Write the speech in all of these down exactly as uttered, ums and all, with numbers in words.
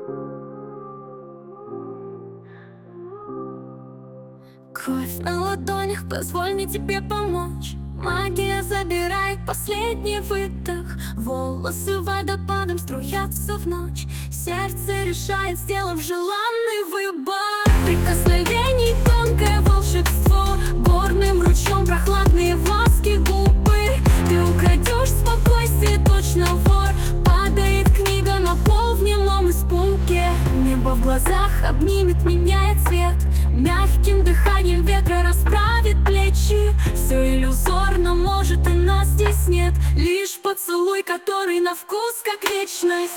Кровь на ладонях, позволь мне тебе помочь. Магия забирает последний выдох. Волосы водопадом струятся в ночь. Сердце решает, сделав желанный выбор. Прикосновений тонкое волшебство. Горным ручьем прохладные власки губы. Ты украдешь спокойствие, точно вор. Падает книга на пол в немом испуге. Небо в глазах обнимет, меняет цвет. Мягким дыханием ветра расправит плечи. Все иллюзорно, может, и нас здесь нет. Лишь поцелуй, который на вкус как вечность.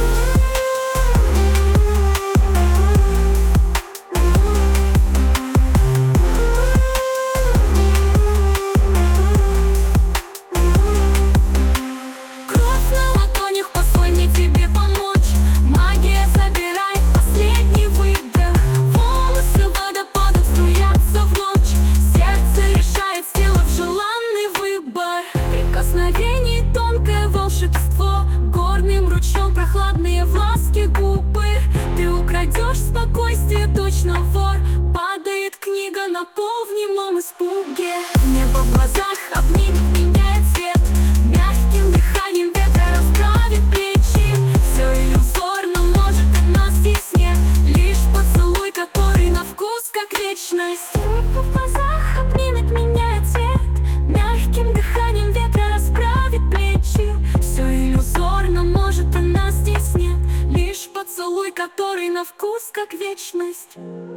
Горным ручьем прохладные власки губы. Ты украдешь спокойствие, точно вор. Падает книга на пол в немом испуге. Небо в глазах обнимет, меняет цвет. Мягким дыханием ветра расправит плечи. Все иллюзорно, может, и нас здесь нет. Лишь поцелуй, который на вкус как вечность. Небо в глазах обнимет, меняет цвет. Мягким дыханием ветра расправит плечи. Все иллюзорно, может, и нас здесь нет. Лишь поцелуй, который на вкус как вечность.